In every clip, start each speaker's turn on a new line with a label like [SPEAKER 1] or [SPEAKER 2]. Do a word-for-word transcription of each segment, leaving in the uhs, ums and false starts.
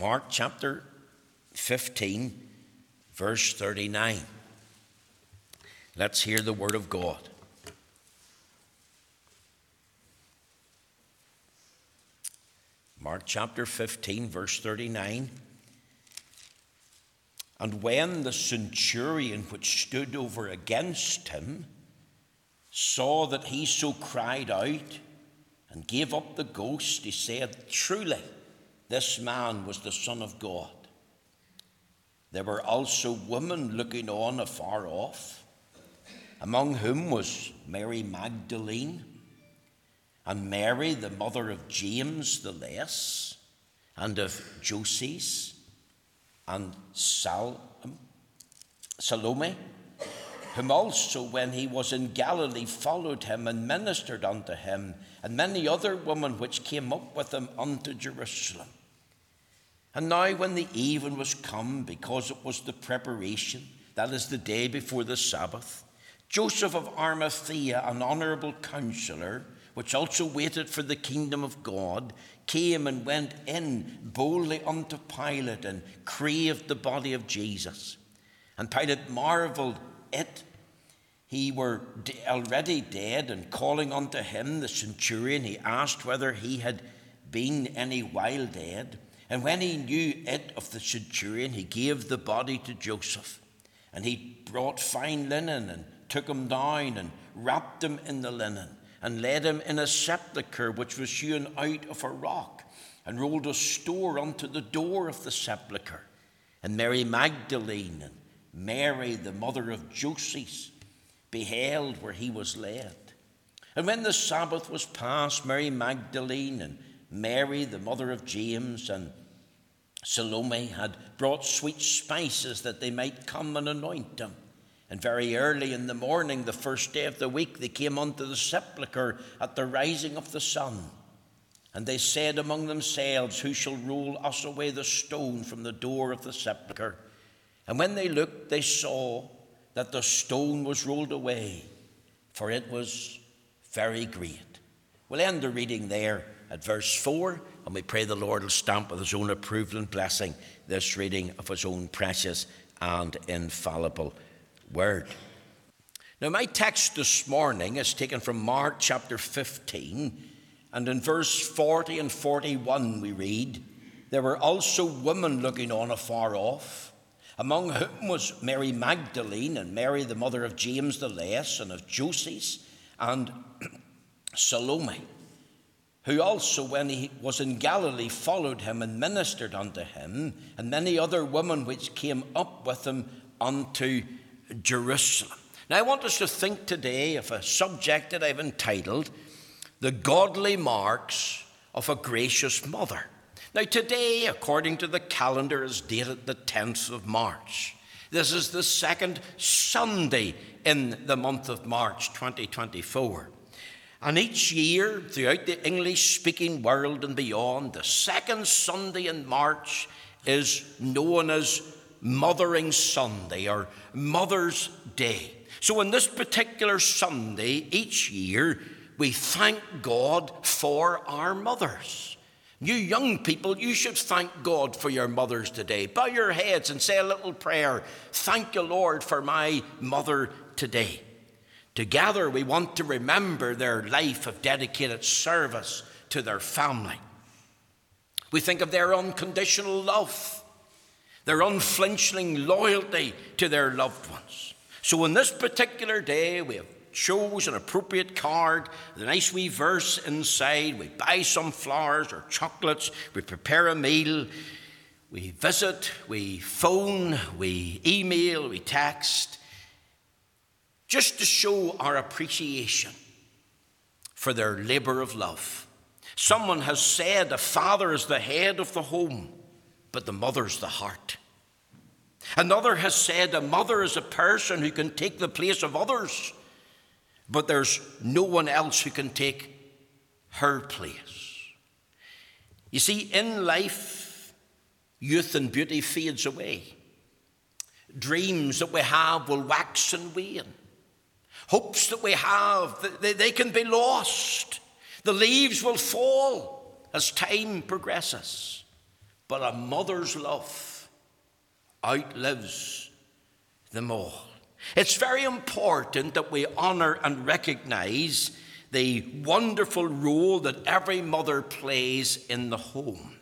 [SPEAKER 1] Mark chapter fifteen, verse thirty-nine. Let's hear the word of God. Mark chapter fifteen, verse thirty-nine. And when the centurion which stood over against him saw that he so cried out and gave up the ghost, he said, Truly, this man was the Son of God. There were also women looking on afar off, among whom was Mary Magdalene, and Mary, the mother of James the Less, and of Joses, and Sal- Salome, whom also when he was in Galilee followed him and ministered unto him, and many other women which came up with him unto Jerusalem. And now when the even was come, because it was the preparation, that is the day before the Sabbath, Joseph of Arimathea, an honourable counsellor, which also waited for the kingdom of God, came and went in boldly unto Pilate and craved the body of Jesus. And Pilate marvelled it, he were already dead, and calling unto him the centurion, he asked whether he had been any while dead. And when he knew it of the centurion, he gave the body to Joseph. And he brought fine linen and took him down and wrapped him in the linen, and laid him in a sepulchre which was hewn out of a rock, and rolled a stone unto the door of the sepulchre. And Mary Magdalene and Mary, the mother of Joses, beheld where he was laid. And when the Sabbath was past, Mary Magdalene and Mary, the mother of James, and Salome had brought sweet spices that they might come and anoint him. And very early in the morning, the first day of the week, they came unto the sepulchre at the rising of the sun. And they said among themselves, Who shall roll us away the stone from the door of the sepulchre? And when they looked, they saw that the stone was rolled away, for it was very great. We'll end the reading there at verse four, and we pray the Lord will stamp with his own approval and blessing this reading of his own precious and infallible word. Now, my text this morning is taken from Mark chapter fifteen, and in verse forty and forty-one we read, There were also women looking on afar off, among whom was Mary Magdalene and Mary the mother of James the Less and of Joses and Salome, who also when he was in Galilee followed him and ministered unto him, and many other women which came up with him unto Jerusalem. Now I want us to think today of a subject that I've entitled, The Godly Marks of a Gracious Mother. Now today, according to the calendar, is dated the tenth of March. This is the second Sunday in the month of March twenty twenty-four. And each year, throughout the English-speaking world and beyond, the second Sunday in March is known as Mothering Sunday or Mother's Day. So on this particular Sunday each year, we thank God for our mothers. You young people, you should thank God for your mothers today. Bow your heads and say a little prayer. Thank you, Lord, for my mother today. Together, we want to remember their life of dedicated service to their family. We think of their unconditional love, their unflinching loyalty to their loved ones. So on this particular day, we have chose an appropriate card, the nice wee verse inside. We buy some flowers or chocolates. We prepare a meal. We visit. We phone. We email. We text. Just to show our appreciation for their labor of love. Someone has said a father is the head of the home, but the mother's the heart. Another has said a mother is a person who can take the place of others, but there's no one else who can take her place. You see, in life, youth and beauty fades away. Dreams that we have will wax and wane. Hopes that we have, they, they can be lost. The leaves will fall as time progresses. but a mother's love outlives them all. It's very important that we honor and recognize the wonderful role that every mother plays in the home.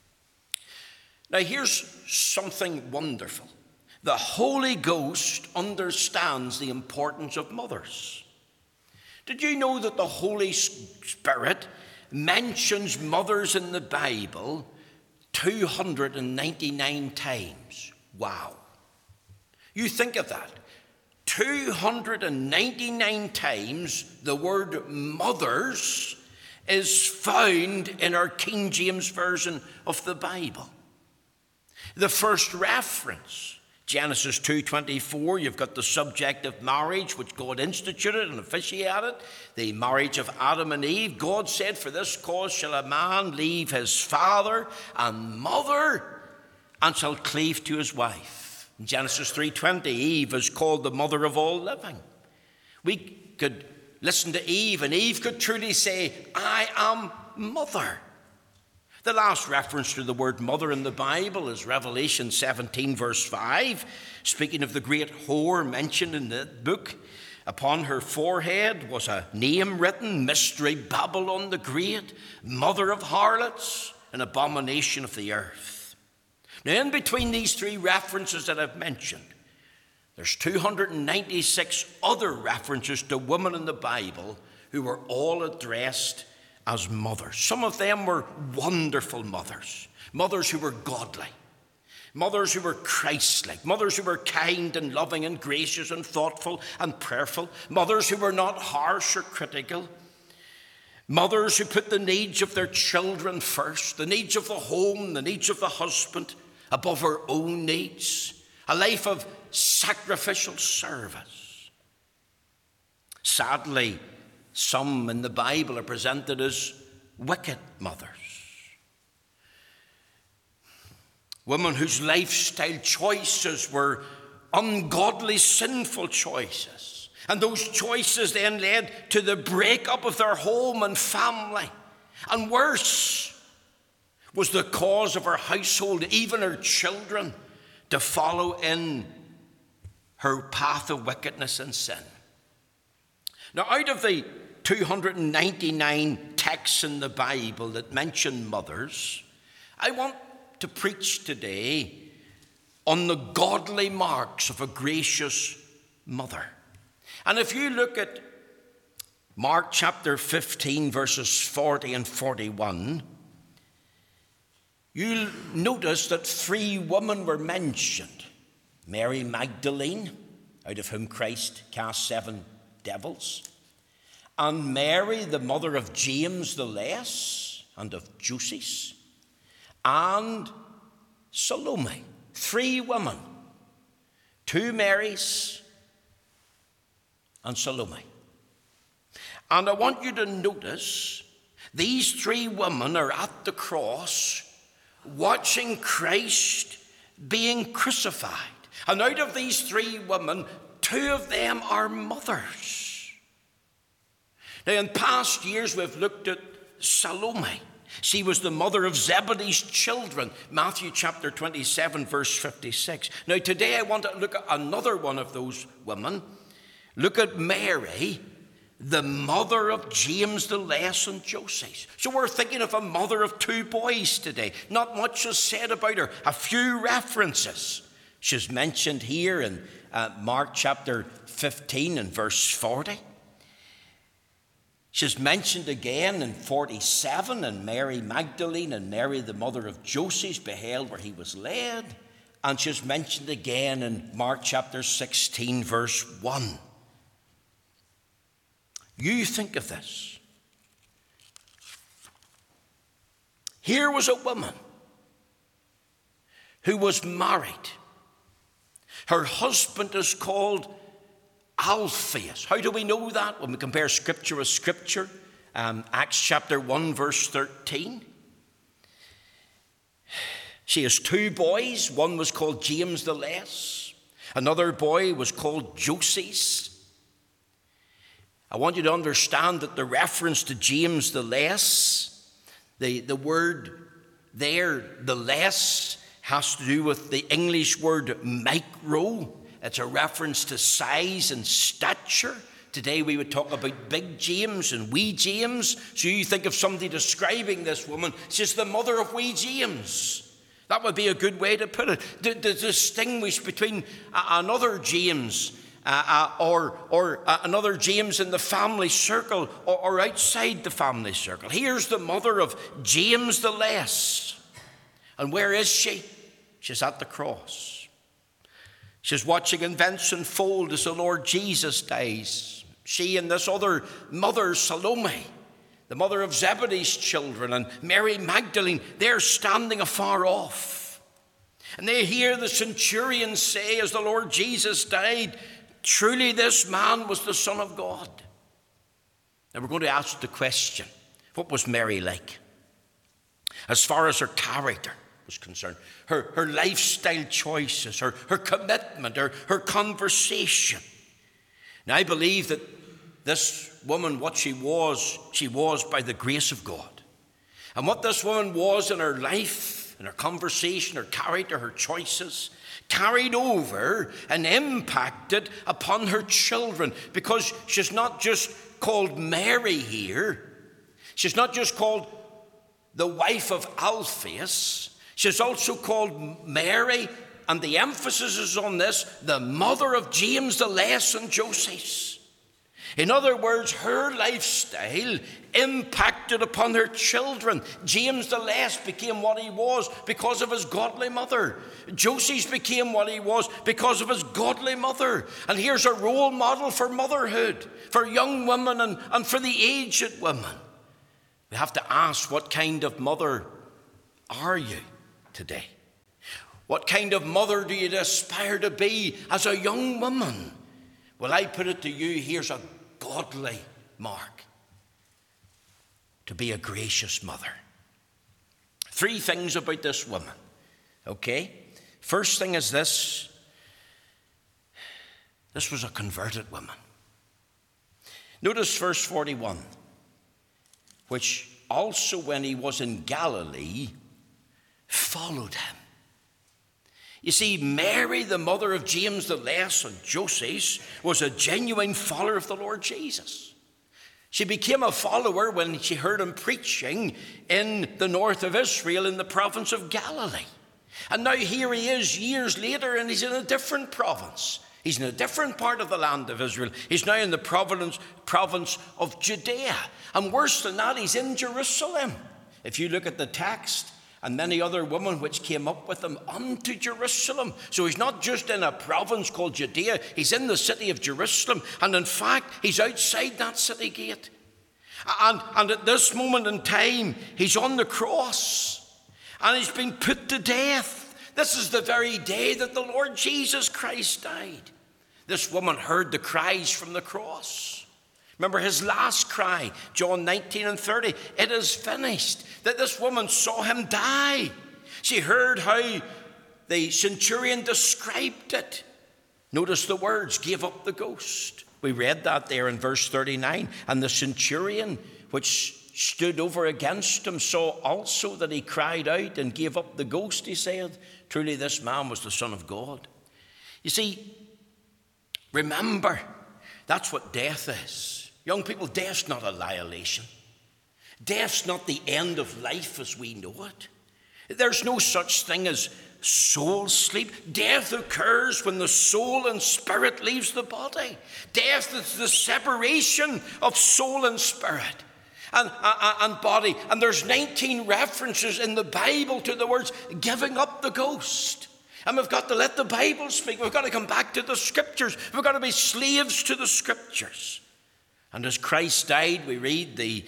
[SPEAKER 1] Now, here's something wonderful. The Holy Ghost understands the importance of mothers. Did you know that the Holy Spirit mentions mothers in the Bible two hundred ninety-nine times? Wow. You think of that. two hundred ninety-nine times the word mothers is found in our King James Version of the Bible. The first reference, Genesis two twenty-four, you've got the subject of marriage, which God instituted and officiated, the marriage of Adam and Eve. God said, for this cause shall a man leave his father and mother, and shall cleave to his wife. In Genesis three twenty, Eve is called the mother of all living. We could listen to Eve, and Eve could truly say, I am mother. The last reference to the word mother in the Bible is Revelation seventeen, verse five, speaking of the great whore mentioned in the book. Upon her forehead was a name written, Mystery Babylon the Great, mother of harlots, an abomination of the earth. Now, in between these three references that I've mentioned, there's two hundred ninety-six other references to women in the Bible who were all addressed as mothers. Some of them were wonderful mothers, mothers who were godly, mothers who were Christ-like, mothers who were kind and loving and gracious and thoughtful and prayerful, mothers who were not harsh or critical, mothers who put the needs of their children first, the needs of the home, the needs of the husband above her own needs, a life of sacrificial service. Sadly, some in the Bible are presented as wicked mothers. Women whose lifestyle choices were ungodly, sinful choices. And those choices then led to the breakup of their home and family. And worse, was the cause of her household, even her children, to follow in her path of wickedness and sin. Now, out of the two hundred ninety-nine texts in the Bible that mention mothers, I want to preach today on the godly marks of a gracious mother. And if you look at Mark chapter fifteen, verses forty and forty-one, you'll notice that three women were mentioned. Mary Magdalene, out of whom Christ cast seven devils, and Mary, the mother of James the Less and of Joses, and Salome. Three women, two Marys and Salome. And I want you to notice these three women are at the cross watching Christ being crucified. And out of these three women, two of them are mothers. Now, in past years, we've looked at Salome. She was the mother of Zebedee's children, Matthew chapter twenty-seven, verse fifty-six. Now, today I want to look at another one of those women. Look at Mary, the mother of James the Less and Joses. So we're thinking of a mother of two boys today. Not much is said about her. A few references. She's mentioned here in uh, Mark chapter fifteen and verse forty. She's mentioned again in forty-seven, and Mary Magdalene and Mary, the mother of Joses, beheld where he was led. And she's mentioned again in Mark chapter sixteen, verse one. You think of this. Here was a woman who was married. Her husband is called Alphaeus. How do we know that? When we compare Scripture with Scripture, um, Acts chapter one, verse thirteen. She has two boys. One was called James the Less. Another boy was called Joses. I want you to understand that the reference to James the Less, the, the word there, the less, has to do with the English word micro. It's a reference to size and stature. Today we would talk about big James and wee James. So you think of somebody describing this woman, she's the mother of wee James. That would be a good way to put it. To, to distinguish between another James uh, uh, or, or uh, another James in the family circle or, or outside the family circle. Here's the mother of James the Less. And where is she? She's at the cross. She's watching events unfold as the Lord Jesus dies. She and this other mother, Salome, the mother of Zebedee's children, and Mary Magdalene, they're standing afar off. And they hear the centurion say, as the Lord Jesus died, truly this man was the Son of God. Now we're going to ask the question, what was Mary like? As far as her character was concerned, her, her lifestyle choices, her, her commitment, her, her conversation. Now I believe that this woman, what she was, she was by the grace of God. And what this woman was in her life, in her conversation, her character, her choices, carried over and impacted upon her children. Because she's not just called Mary here. She's not just called the wife of Alphaeus. She's also called Mary, and the emphasis is on this, the mother of James the Less and Joses. In other words, her lifestyle impacted upon her children. James the Less became what he was because of his godly mother. Joses became what he was because of his godly mother. And here's a role model for motherhood, for young women and, and for the aged women. We have to ask, what kind of mother are you today? What kind of mother do you aspire to be as a young woman? Well, I put it to you, here's a godly mark. To be a gracious mother. Three things about this woman. Okay? First thing is this. This was a converted woman. Notice verse forty-one. Which also when he was in Galilee, followed him. You see, Mary, the mother of James the Less and Joses, was a genuine follower of the Lord Jesus. She became a follower when she heard him preaching in the north of Israel in the province of Galilee. And now here he is years later, and he's in a different province. He's in a different part of the land of Israel. He's now in the province, province of Judea. And worse than that, he's in Jerusalem. If you look at the text, and many other women which came up with him unto Jerusalem. So he's not just in a province called Judea, he's in the city of Jerusalem. And in fact, he's outside that city gate. And, and at this moment in time, he's on the cross. And he's been put to death. This is the very day that the Lord Jesus Christ died. This woman heard the cries from the cross. Remember his last cry, John nineteen and thirty, it is finished. That this woman saw him die. She heard how the centurion described it. Notice the words, gave up the ghost. We read that there in verse thirty-nine. And the centurion which stood over against him saw also that he cried out and gave up the ghost, he said. Truly this man was the Son of God. You see, remember, that's what death is. Young people, death's not annihilation. Death's not the end of life as we know it. There's no such thing as soul sleep. Death occurs when the soul and spirit leaves the body. Death is the separation of soul and spirit and, uh, and body. And there's nineteen references in the Bible to the words giving up the ghost. And we've got to let the Bible speak. We've got to come back to the scriptures. We've got to be slaves to the scriptures. And as Christ died, we read the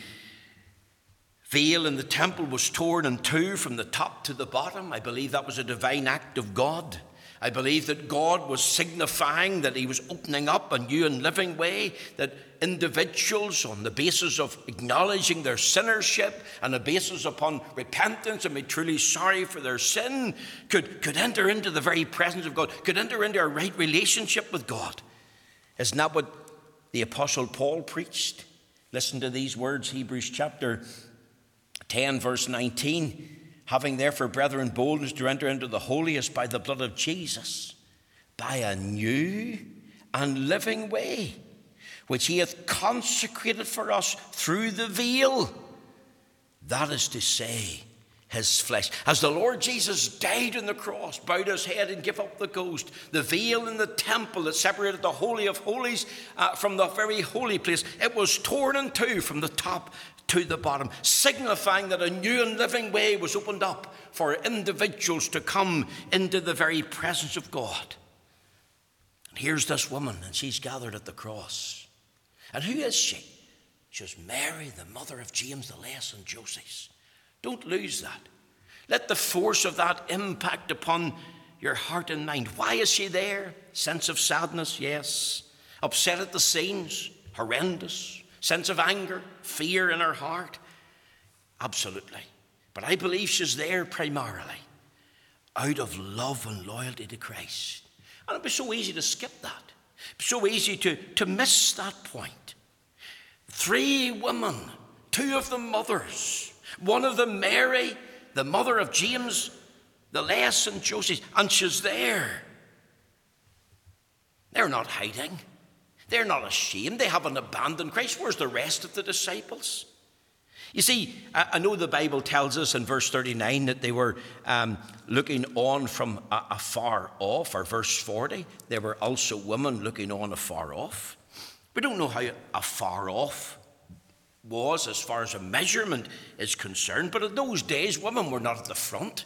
[SPEAKER 1] veil in the temple was torn in two from the top to the bottom. I believe that was a divine act of God. I believe that God was signifying that he was opening up a new and living way, that individuals, on the basis of acknowledging their sinnership and a basis upon repentance and be truly sorry for their sin, could, could enter into the very presence of God, could enter into a right relationship with God. Isn't that what the Apostle Paul preached? Listen to these words, Hebrews chapter ten, verse nineteen. having therefore, brethren, boldness to enter into the holiest by the blood of Jesus, by a new and living way, which he hath consecrated for us through the veil, that is to say, his flesh. As the Lord Jesus died on the cross, bowed his head and gave up the ghost, the veil in the temple that separated the Holy of Holies uh, from the very holy place, it was torn in two from the top to the bottom, signifying that a new and living way was opened up for individuals to come into the very presence of God. And here's this woman, and she's gathered at the cross. And who is she? She's Mary, the mother of James, the Less, and Joseph. Don't lose that. Let the force of that impact upon your heart and mind. Why is she there? Sense of sadness, yes. Upset at the scenes, horrendous. Sense of anger, fear in her heart, absolutely. But I believe she's there primarily out of love and loyalty to Christ. And it'd be so easy to skip that. It'd be so easy to, to miss that point. Three women, two of them mothers. One of them, Mary, the mother of James, the Less, and Joseph, and she's there. They're not hiding. They're not ashamed. They haven't abandoned Christ. Where's the rest of the disciples? You see, I know the Bible tells us in verse thirty-nine that they were um, looking on from afar off, or verse forty, there were also women looking on afar off. We don't know how afar off was as far as a measurement is concerned, but in those days women were not at the front.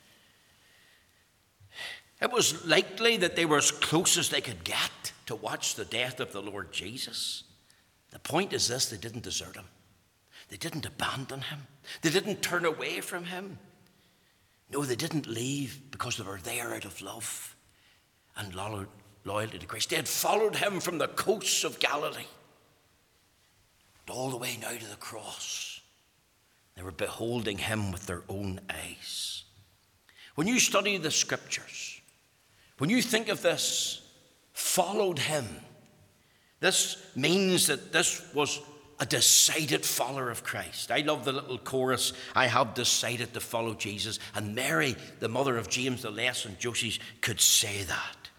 [SPEAKER 1] It was likely that they were as close as they could get to watch the death of the Lord Jesus. The point is this: they didn't desert him. They didn't abandon him. They didn't turn away from him. No, they didn't leave because they were there out of love and loyalty to Christ. They had followed him from the coasts of Galilee all the way now to the cross. They were beholding him with their own eyes. When you study the scriptures, when you think of this, followed him, this means that this was a decided follower of Christ. I love the little chorus, I have decided to follow Jesus. And Mary, the mother of James, the Less, and Joseph, could say that.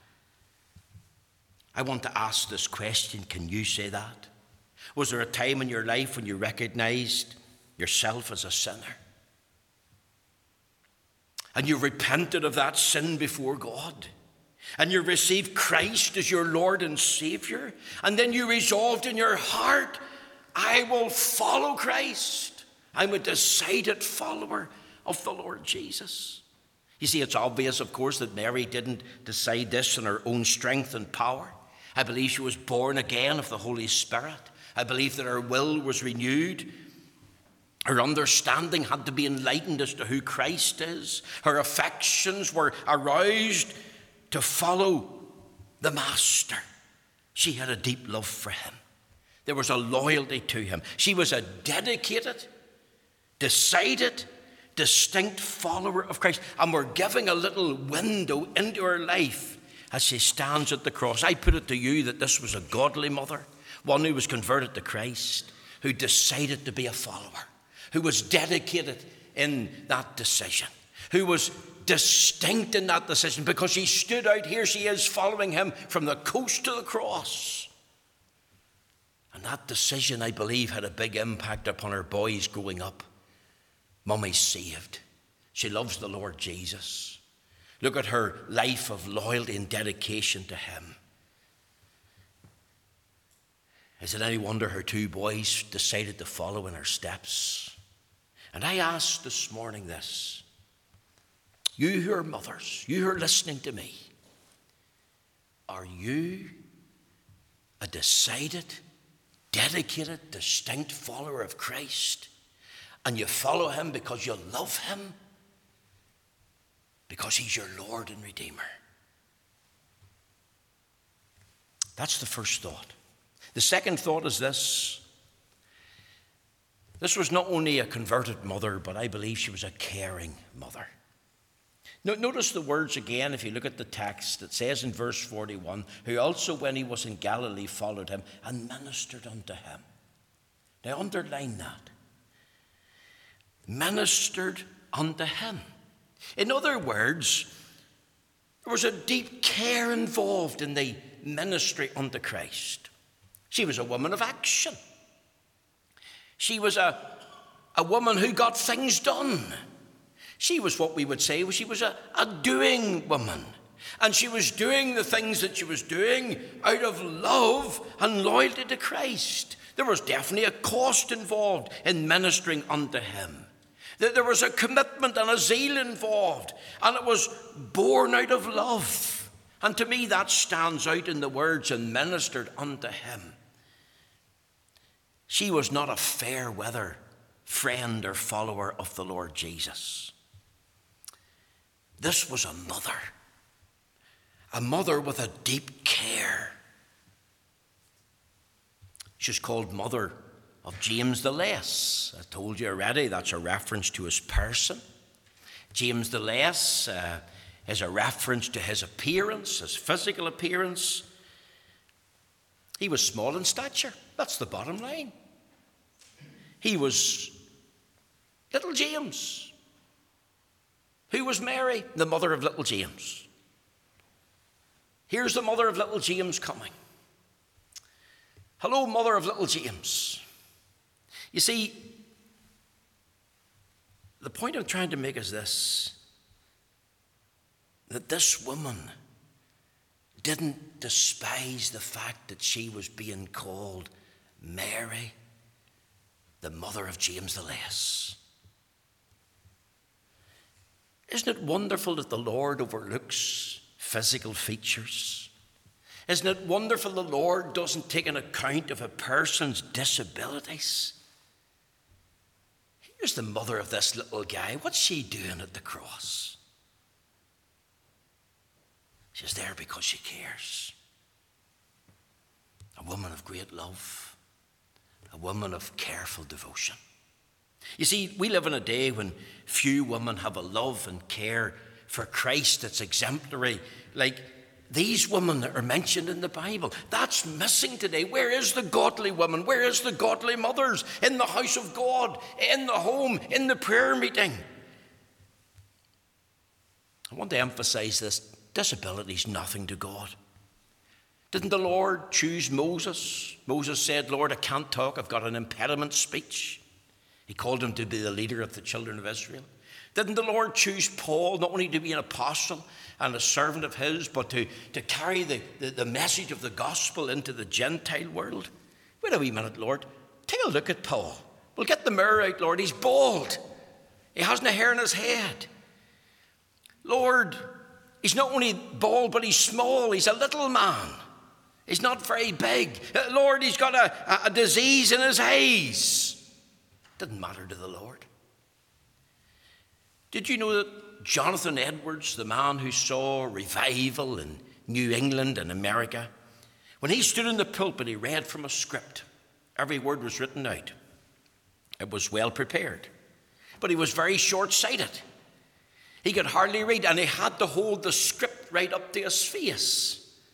[SPEAKER 1] I want to ask this question: can you say that? Was there a time in your life when you recognized yourself as a sinner? And you repented of that sin before God? And you received Christ as your Lord and Savior? And then you resolved in your heart, I will follow Christ. I'm a decided follower of the Lord Jesus. You see, it's obvious, of course, that Mary didn't decide this in her own strength and power. I believe she was born again of the Holy Spirit. I believe that her will was renewed. Her understanding had to be enlightened as to who Christ is. Her affections were aroused to follow the Master. She had a deep love for him. There was a loyalty to him. She was a dedicated, decided, distinct follower of Christ. And we're giving a little window into her life as she stands at the cross. I put it to you that this was a godly mother, one who was converted to Christ, who decided to be a follower, who was dedicated in that decision, who was distinct in that decision because she stood out. Here she is following him from the coast to the cross. And that decision, I believe, had a big impact upon her boys growing up. Mummy's saved. She loves the Lord Jesus. Look at her life of loyalty and dedication to him. Is it any wonder her two boys decided to follow in her steps? And I ask this morning this: you who are mothers, you who are listening to me, are you a decided, dedicated, distinct follower of Christ? And you follow him because you love him? Because he's your Lord and Redeemer? That's the first thought. The second thought is this: this was not only a converted mother, but I believe she was a caring mother. Notice the words again, if you look at the text. It says in verse forty-one, who also when he was in Galilee followed him and ministered unto him. Now underline that. Ministered unto him. In other words, there was a deep care involved in the ministry unto Christ. She was a woman of action. She was a, a woman who got things done. She was what we would say, she was a, a doing woman. And she was doing the things that she was doing out of love and loyalty to Christ. There was definitely a cost involved in ministering unto him. There was a commitment and a zeal involved, and it was born out of love. And to me, that stands out in the words, and ministered unto him. She was not a fair weather friend or follower of the Lord Jesus. This was a mother, a mother with a deep care. She's called mother of James the Less. I told you already, that's a reference to his person. James the Less uh, is a reference to his appearance, his physical appearance. He was small in stature. That's the bottom line. He was little James. Who was Mary? The mother of little James. Here's the mother of little James coming. Hello, mother of little James. You see, the point I'm trying to make is this, that this woman didn't despise the fact that she was being called Mary, the mother of James the Less. Isn't it wonderful that the Lord overlooks physical features? Isn't it wonderful the Lord doesn't take an account of a person's disabilities? Here's the mother of this little guy. What's she doing at the cross? She's there because she cares. A woman of great love. A woman of careful devotion. You see, we live in a day when few women have a love and care for Christ that's exemplary, like these women that are mentioned in the Bible. That's missing today. Where is the godly woman? Where is the godly mothers? In the house of God, in the home, in the prayer meeting. I want to emphasize this. Disability is nothing to God. Didn't the Lord choose Moses? Moses said, Lord, I can't talk. I've got an impediment speech. He called him to be the leader of the children of Israel. Didn't the Lord choose Paul not only to be an apostle and a servant of his, but to, to carry the, the, the message of the gospel into the Gentile world? Wait a wee minute, Lord. Take a look at Paul. Well, get the mirror out, Lord. He's bald. He hasn't a hair in his head. Lord, he's not only bald, but he's small. He's a little man. He's not very big. Uh, Lord, he's got a, a disease in his eyes. Didn't matter to the Lord. Did you know that Jonathan Edwards, the man who saw revival in New England and America, when he stood in the pulpit, he read from a script. Every word was written out. It was well prepared. But he was very short-sighted. He could hardly read, and he had to hold the script right up to his face.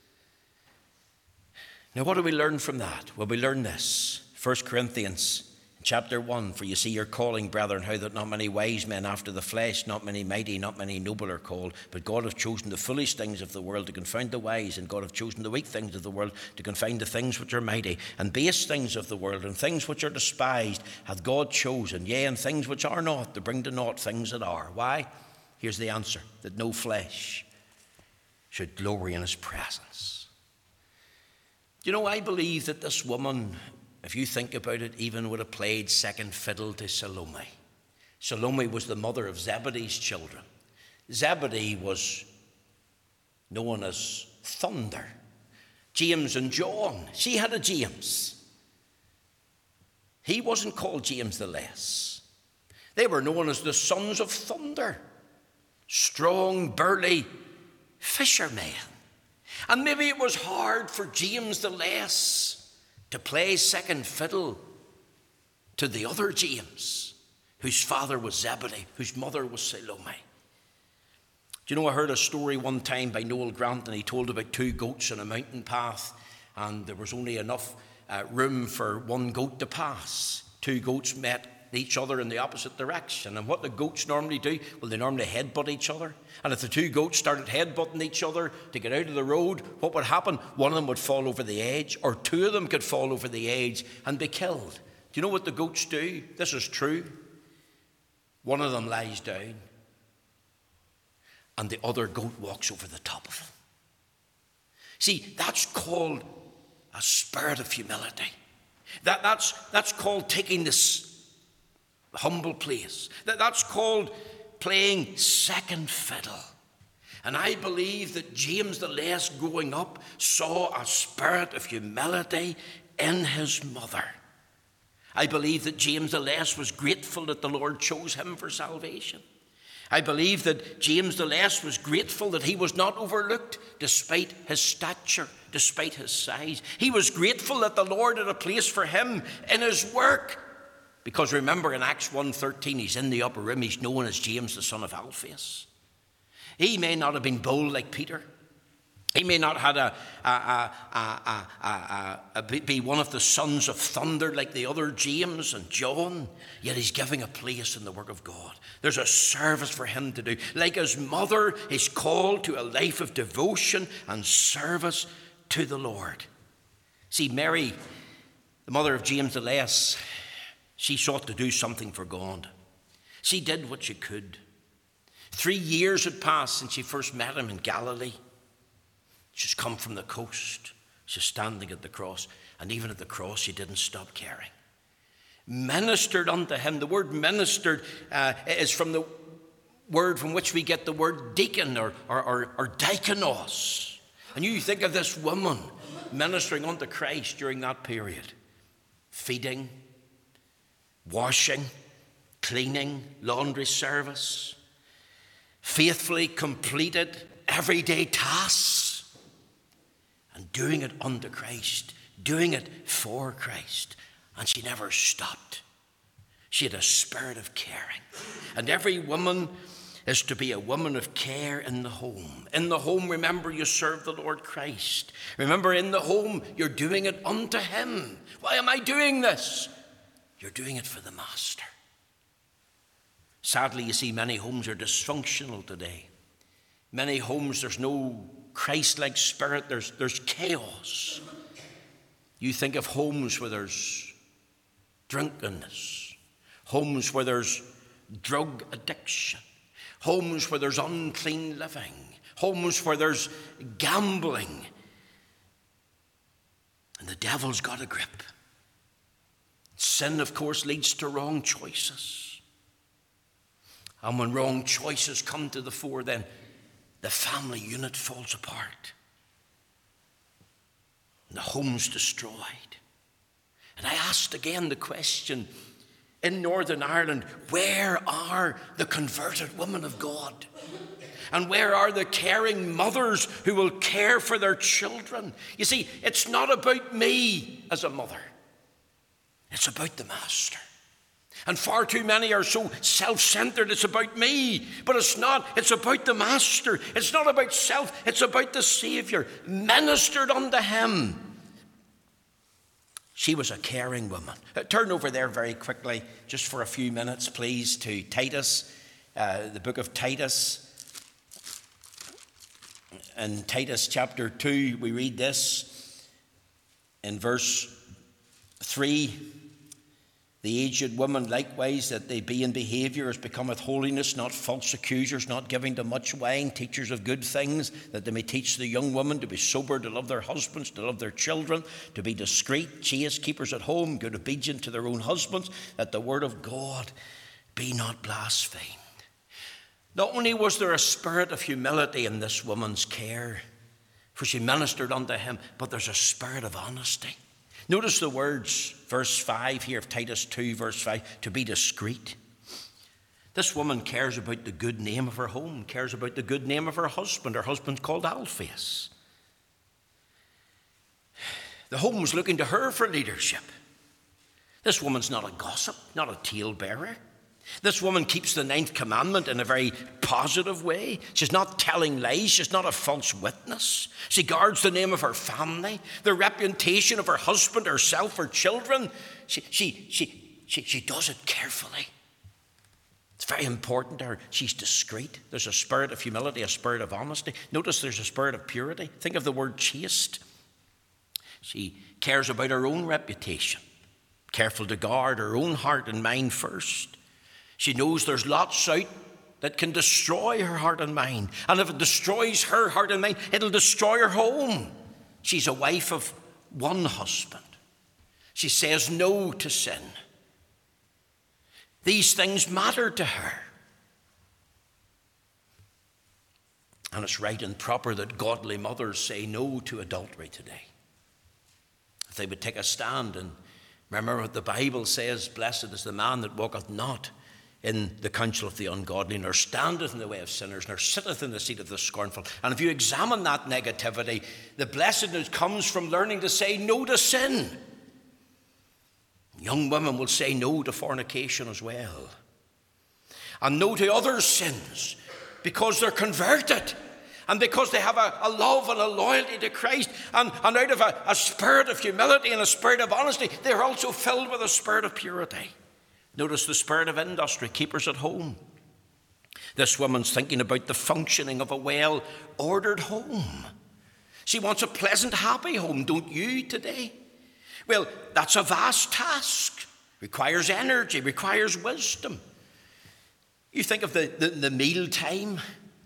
[SPEAKER 1] Now, what do we learn from that? Well, we learn this. First Corinthians chapter one, for you see your calling, brethren, how that not many wise men after the flesh, not many mighty, not many noble are called, but God hath chosen the foolish things of the world to confound the wise, and God hath chosen the weak things of the world to confound the things which are mighty, and base things of the world, and things which are despised hath God chosen, yea, and things which are not, to bring to naught things that are. Why? Here's the answer, that no flesh should glory in his presence. You know, I believe that this woman, if you think about it, even would have played second fiddle to Salome. Salome was the mother of Zebedee's children. Zebedee was known as Thunder. James and John, she had a James. He wasn't called James the Less. They were known as the sons of thunder. Strong, burly fishermen. And maybe it was hard for James the Less to play second fiddle to the other James, whose father was Zebedee, whose mother was Salome. Do you know, I heard a story one time by Noel Grant, and he told about two goats on a mountain path, and there was only enough uh, room for one goat to pass. Two goats met each other in the opposite direction. And what the goats normally do, well, they normally headbutt each other. And if the two goats started headbutting each other to get out of the road, what would happen? One of them would fall over the edge, or two of them could fall over the edge and be killed. Do you know what the goats do? This is true. One of them lies down, and the other goat walks over the top of him. See, that's called a spirit of humility. That, that's, that's called taking this humble place. That, that's called playing second fiddle. And I believe that James the Less growing up saw a spirit of humility in his mother. I believe that James the Less was grateful that the Lord chose him for salvation. I believe that James the Less was grateful that he was not overlooked despite his stature, despite his size. He was grateful that the Lord had a place for him in his work. Because remember in Acts one thirteen, he's in the upper room. He's known as James the son of Alphaeus. He may not have been bold like Peter. He may not have had a, a, a, a, a, a, a, be one of the sons of thunder like the other James and John, yet he's giving a place in the work of God. There's a service for him to do. Like his mother, he's called to a life of devotion and service to the Lord. See, Mary, the mother of James the Less, she sought to do something for God. She did what she could. Three years had passed since she first met him in Galilee. She's come from the coast. She's standing at the cross. And even at the cross, she didn't stop caring. Ministered unto him. The word ministered uh, is from the word from which we get the word deacon or, or, or, or diakonos. And you think of this woman ministering unto Christ during that period. Feeding, washing, cleaning, laundry service. Faithfully completed everyday tasks. And doing it unto Christ, doing it for Christ. And she never stopped. She had a spirit of caring. And every woman is to be a woman of care in the home. In the home, remember, you serve the Lord Christ. Remember, in the home, you're doing it unto him. Why am I doing this? You're doing it for the Master. Sadly, you see, many homes are dysfunctional today. Many homes, there's no Christ-like spirit, there's, there's chaos. You think of homes where there's drunkenness, homes where there's drug addiction, homes where there's unclean living, homes where there's gambling. And the devil's got a grip. Sin, of course, leads to wrong choices. And when wrong choices come to the fore, then the family unit falls apart. And the home's destroyed. And I asked again the question, in Northern Ireland, where are the converted women of God? And where are the caring mothers who will care for their children? You see, it's not about me as a mother. It's about the Master. And far too many are so self-centered, it's about me. But it's not, it's about the Master. It's not about self, it's about the Savior. Ministered unto him. She was a caring woman. Uh, turn over there very quickly, just for a few minutes, please, to Titus, uh, the book of Titus. In Titus chapter two, we read this in verse three. The aged woman likewise, that they be in behaviour as becometh holiness, not false accusers, not giving to much wine, teachers of good things, that they may teach the young women to be sober, to love their husbands, to love their children, to be discreet, chaste, keepers at home, good obedient to their own husbands, that the word of God be not blasphemed. Not only was there a spirit of humility in this woman's care, for she ministered unto him, but there's a spirit of honesty. Notice the words, verse five here of Titus two, verse five, to be discreet. This woman cares about the good name of her home, cares about the good name of her husband. Her husband's called Alphaeus. The home was looking to her for leadership. This woman's not a gossip, not a talebearer. This woman keeps the ninth commandment in a very positive way. She's not telling lies. She's not a false witness. She guards the name of her family, the reputation of her husband, herself, her children. She, she, she, she, she does it carefully. It's very important to her. She's discreet. There's a spirit of humility, a spirit of honesty. Notice there's a spirit of purity. Think of the word chaste. She cares about her own reputation, careful to guard her own heart and mind first. She knows there's lots out that can destroy her heart and mind. And if it destroys her heart and mind, it'll destroy her home. She's a wife of one husband. She says no to sin. These things matter to her. And it's right and proper that godly mothers say no to adultery today. If they would take a stand and remember what the Bible says, blessed is the man that walketh not in the counsel of the ungodly, nor standeth in the way of sinners, nor sitteth in the seat of the scornful. And if you examine that negativity, the blessedness comes from learning to say no to sin. Young women will say no to fornication as well. And no to other sins because they're converted and because they have a, a love and a loyalty to Christ. And, and out of a, a spirit of humility and a spirit of honesty, they're also filled with a spirit of purity. Notice the spirit of industry, keepers at home. This woman's thinking about the functioning of a well-ordered home. She wants a pleasant, happy home, don't you today? Well, that's a vast task. Requires energy, requires wisdom. You think of the, the, the meal time.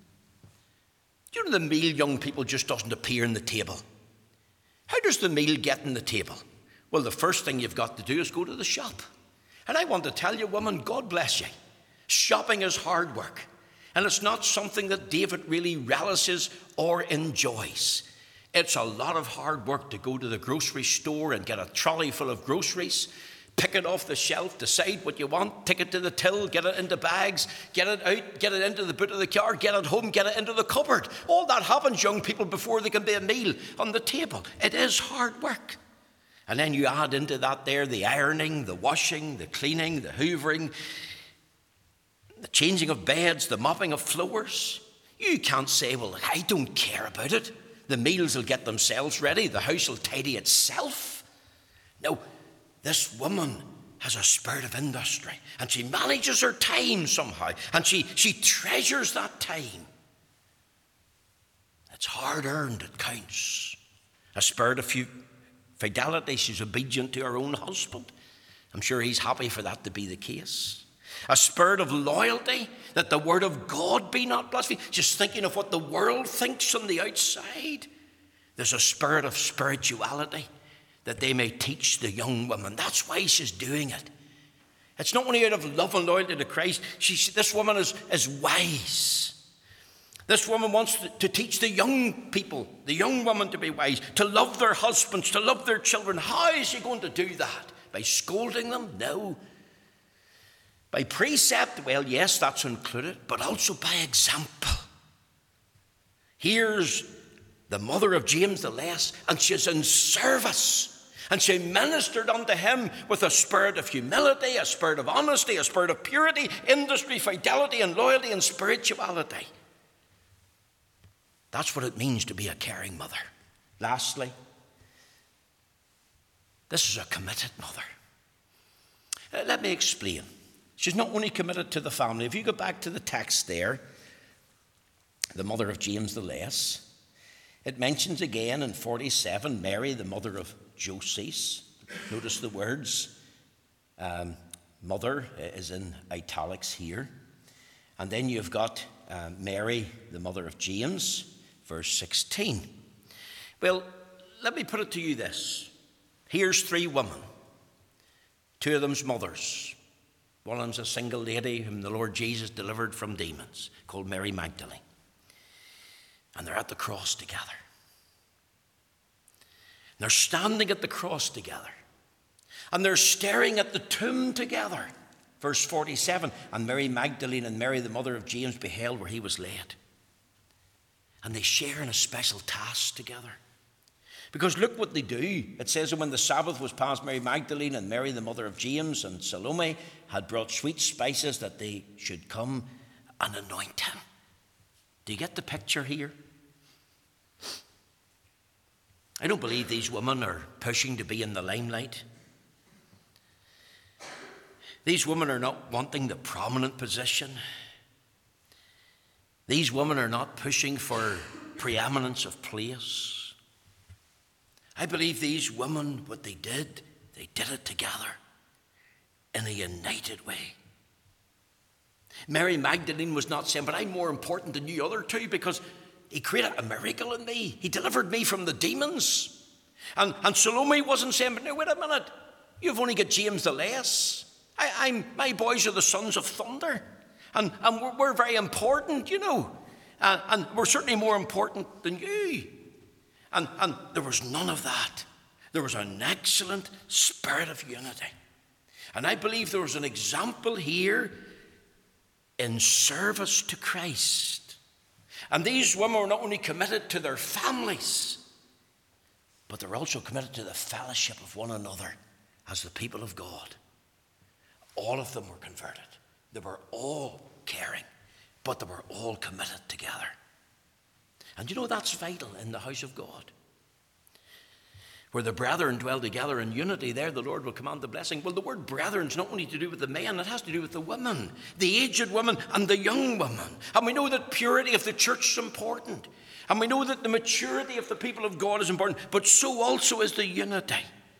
[SPEAKER 1] Do you know the meal, young people, just doesn't appear on the table? How does the meal get on the table? Well, the first thing you've got to do is go to the shop. And I want to tell you, woman, God bless you. Shopping is hard work. And it's not something that David really relishes or enjoys. It's a lot of hard work to go to the grocery store and get a trolley full of groceries, pick it off the shelf, decide what you want, take it to the till, get it into bags, get it out, get it into the boot of the car, get it home, get it into the cupboard. All that happens, young people, before there can be a meal on the table. It is hard work. And then you add into that there the ironing, the washing, the cleaning, the hoovering, the changing of beds, the mopping of floors. You can't say, well, I don't care about it. The meals will get themselves ready. The house will tidy itself. No, this woman has a spirit of industry, and she manages her time somehow, and she, she treasures that time. It's hard earned, it counts. A spirit of fidelity. She's obedient to her own husband. I'm sure he's happy for that to be the case. A spirit of loyalty, that the word of God be not blasphemed. Just thinking of what the world thinks on the outside. There's a spirit of spirituality, that they may teach the young woman. That's why she's doing it. It's not only out of love and loyalty to Christ. She, this woman is, is wise. This woman wants to, to teach the young people, the young woman, to be wise, to love their husbands, to love their children. How is she going to do that? By scolding them? No. By precept? Well, yes, that's included, but also by example. Here's the mother of James the Less, and she's in service. And she ministered unto him with a spirit of humility, a spirit of honesty, a spirit of purity, industry, fidelity, and loyalty, and spirituality. That's what it means to be a caring mother. Lastly, this is a committed mother. Uh, let me explain. She's not only committed to the family. If you go back to the text there, the mother of James the Less, it mentions again in forty-seven, Mary, the mother of Joses. Notice the words. Um, mother is in italics here. And then you've got uh, Mary, the mother of James, verse sixteen. Well, let me put it to you this. Here's three women. Two of them's mothers. One of them's a single lady whom the Lord Jesus delivered from demons, called Mary Magdalene. And they're at the cross together. They're standing at the cross together. And they're staring at the tomb together. Verse forty-seven, and Mary Magdalene and Mary, the mother of James, beheld where he was laid. And they share in a special task together. Because look what they do. It says that when the Sabbath was past, Mary Magdalene and Mary, the mother of James, and Salome had brought sweet spices that they should come and anoint him. Do you get the picture here? I don't believe these women are pushing to be in the limelight. These women are not wanting the prominent position. These women are not pushing for preeminence of place. I believe these women, what they did, they did it together in a united way. Mary Magdalene was not saying, but I'm more important than you other two because he created a miracle in me. He delivered me from the demons. And, and Salome wasn't saying, but no, wait a minute. You've only got James the Less. I, I'm, my boys are the sons of thunder. And, and we're, we're very important, you know. Uh, and we're certainly more important than you. And, and there was none of that. There was an excellent spirit of unity. And I believe there was an example here in service to Christ. And these women were not only committed to their families, but they're also committed to the fellowship of one another as the people of God. All of them were converted. They were all caring, but they were all committed together. And you know that's vital in the house of God. Where the brethren dwell together in unity, there the Lord will command the blessing. Well, the word brethren is not only to do with the men, it has to do with the women, the aged women and the young women. And we know that purity of the church is important. And we know that the maturity of the people of God is important, but so also is the unity.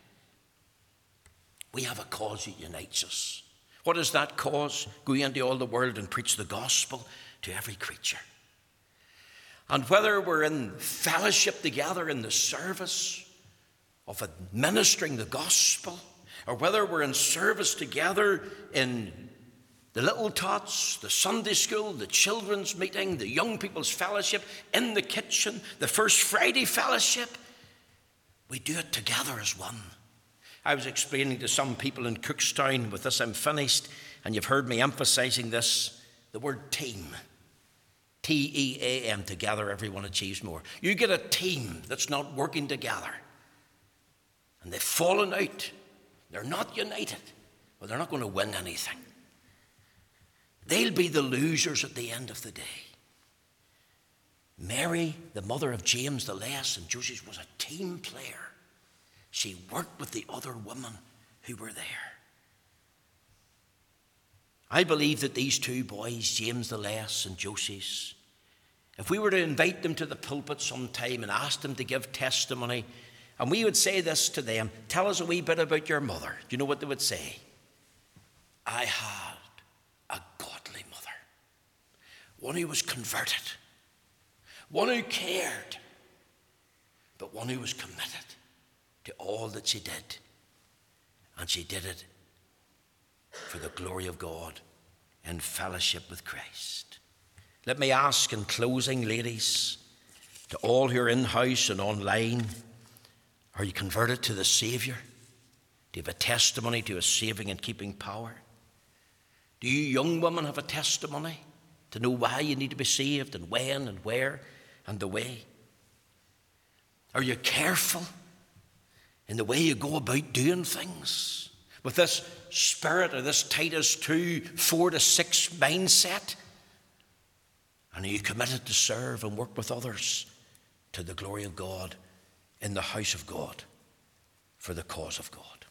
[SPEAKER 1] We have a cause that unites us. What is that cause? Go into all the world and preach the gospel to every creature. And whether we're in fellowship together in the service of administering the gospel, or whether we're in service together in the little tots, the Sunday school, the children's meeting, the young people's fellowship, in the kitchen, the First Friday fellowship, we do it together as one. I was explaining to some people in Cookstown, with this I'm finished, and you've heard me emphasizing this, the word team. T E A M, together everyone achieves more. You get a team that's not working together, and they've fallen out, they're not united, well, they're not going to win anything. They'll be the losers at the end of the day. Mary, the mother of James the Less and Joseph, was a team player. She worked with the other women who were there. I believe that these two boys, James the Less and Joseph, if we were to invite them to the pulpit sometime and ask them to give testimony, and we would say this to them, tell us a wee bit about your mother. Do you know what they would say? I had a godly mother. One who was converted. One who cared. But one who was committed to all that she did. And she did it for the glory of God in fellowship with Christ. Let me ask in closing, ladies, to all who are in-house and online, are you converted to the Savior? Do you have a testimony to His saving and keeping power? Do you young women have a testimony to know why you need to be saved and when and where and the way? Are you careful in the way you go about doing things with this spirit or this Titus two, four to six mindset? And are you committed to serve and work with others to the glory of God in the house of God for the cause of God?